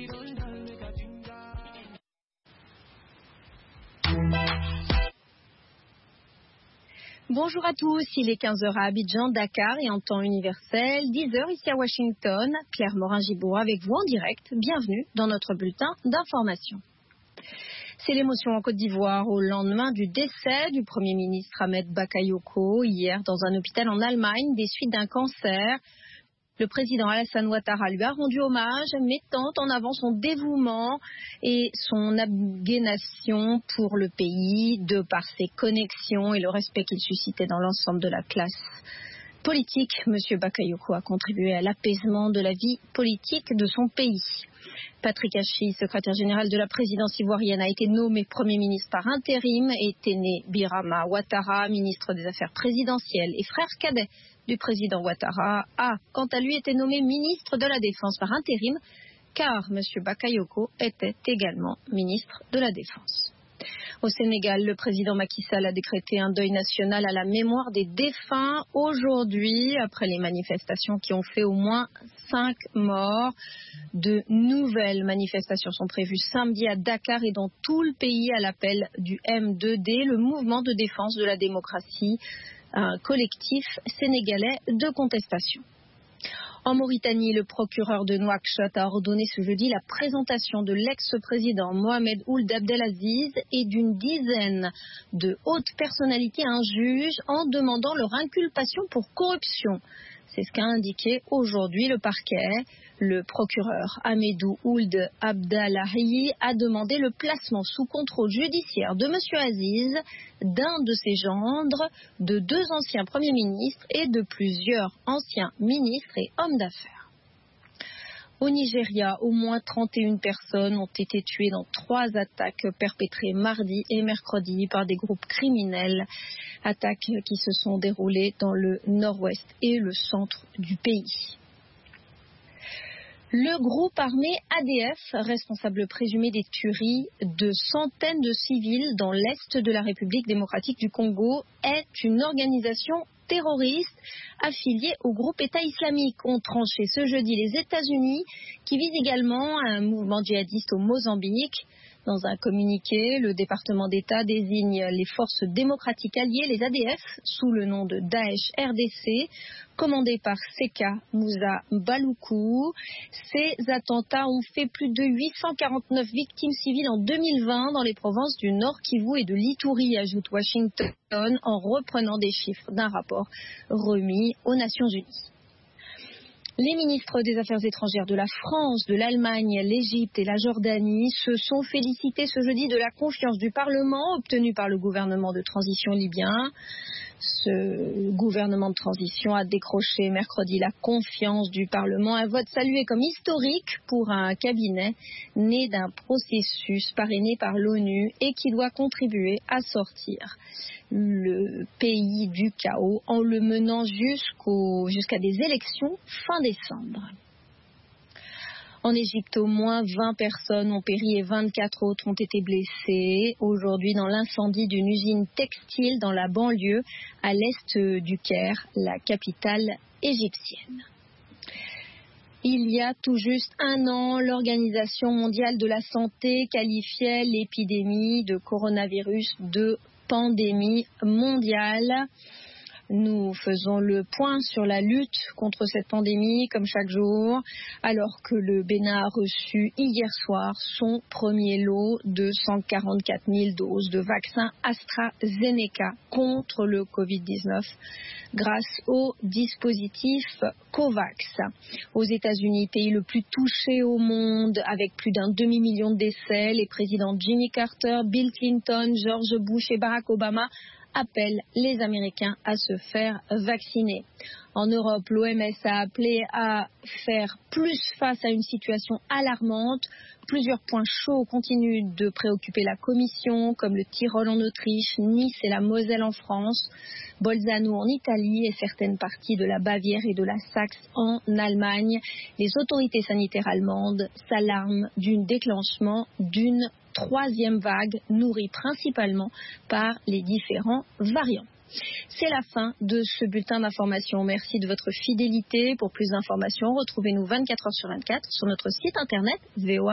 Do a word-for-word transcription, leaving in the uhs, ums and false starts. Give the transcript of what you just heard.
Bonjour à tous, il est quinze heures à Abidjan, Dakar et en temps universel, dix heures ici à Washington. Claire Morin-Gibault avec vous en direct. Bienvenue dans notre bulletin d'information. C'est l'émotion en Côte d'Ivoire au lendemain du décès du Premier ministre Ahmed Bakayoko hier dans un hôpital en Allemagne des suites d'un cancer. Le président Alassane Ouattara lui a rendu hommage, mettant en avant son dévouement et son abnégation pour le pays, de par ses connexions et le respect qu'il suscitait dans l'ensemble de la classe politique. Monsieur Bakayoko a contribué à l'apaisement de la vie politique de son pays. Patrick Hachi, secrétaire général de la présidence ivoirienne, a été nommé Premier ministre par intérim et Téné Birama Ouattara, ministre des Affaires présidentielles et frère cadet du président Ouattara, a quant à lui été nommé ministre de la Défense par intérim, car M. Bakayoko était également ministre de la Défense. Au Sénégal, le président Macky Sall a décrété un deuil national à la mémoire des défunts aujourd'hui, après les manifestations qui ont fait au moins cinq morts. De nouvelles manifestations sont prévues samedi à Dakar et dans tout le pays à l'appel du M deux D, le mouvement de défense de la démocratie, un collectif sénégalais de contestation. En Mauritanie, le procureur de Nouakchott a ordonné ce jeudi la présentation de l'ex-président Mohamed Ould Abdelaziz et d'une dizaine de hautes personnalités à un juge en demandant leur inculpation pour corruption. C'est ce qu'a indiqué aujourd'hui le parquet. Le procureur Ahmedou Ould Abdalahi a demandé le placement sous contrôle judiciaire de M. Aziz, d'un de ses gendres, de deux anciens premiers ministres et de plusieurs anciens ministres et hommes d'affaires. Au Nigeria, au moins trente et une personnes ont été tuées dans trois attaques perpétrées mardi et mercredi par des groupes criminels. Attaques qui se sont déroulées dans le nord-ouest et le centre du pays. Le groupe armé A D F, responsable présumé des tueries de centaines de civils dans l'est de la République démocratique du Congo, est une organisation terroriste affiliée au groupe État islamique, ont tranché ce jeudi les États-Unis, qui vise également un mouvement djihadiste au Mozambique. Dans un communiqué, le département d'État désigne les forces démocratiques alliées, les A D F, sous le nom de Daesh R D C, commandées par Seka Moussa Baloukou. Ces attentats ont fait plus de huit cent quarante-neuf victimes civiles en deux mille vingt dans les provinces du Nord Kivu et de l'Ituri, ajoute Washington, en reprenant des chiffres d'un rapport remis aux Nations Unies. Les ministres des Affaires étrangères de la France, de l'Allemagne, l'Égypte et la Jordanie se sont félicités ce jeudi de la confiance du Parlement obtenue par le gouvernement de transition libyen. Ce gouvernement de transition a décroché mercredi la confiance du Parlement, un vote salué comme historique pour un cabinet né d'un processus parrainé par l'ONU et qui doit contribuer à sortir le pays du chaos en le menant jusqu'au, jusqu'à des élections fin décembre. En Égypte, au moins vingt personnes ont péri et vingt-quatre autres ont été blessées aujourd'hui dans l'incendie d'une usine textile dans la banlieue à l'est du Caire, la capitale égyptienne. Il y a tout juste un an, l'Organisation mondiale de la santé qualifiait l'épidémie de coronavirus de pandémie mondiale. Nous faisons le point sur la lutte contre cette pandémie, comme chaque jour, alors que le Bénin a reçu hier soir son premier lot de cent quarante-quatre mille doses de vaccin AstraZeneca contre le covid dix-neuf grâce au dispositif COVAX. Aux États-Unis, pays le plus touché au monde, avec plus d'un demi-million de décès, les présidents Jimmy Carter, Bill Clinton, George Bush et Barack Obama appelle les Américains à se faire vacciner. En Europe, l'O M S a appelé à faire plus face à une situation alarmante. Plusieurs points chauds continuent de préoccuper la Commission, comme le Tyrol en Autriche, Nice et la Moselle en France, Bolzano en Italie et certaines parties de la Bavière et de la Saxe en Allemagne. Les autorités sanitaires allemandes s'alarment du déclenchement d'une troisième vague nourrie principalement par les différents variants. C'est la fin de ce bulletin d'information. Merci de votre fidélité. Pour plus d'informations, retrouvez-nous vingt-quatre heures sur vingt-quatre sur notre site internet v o a.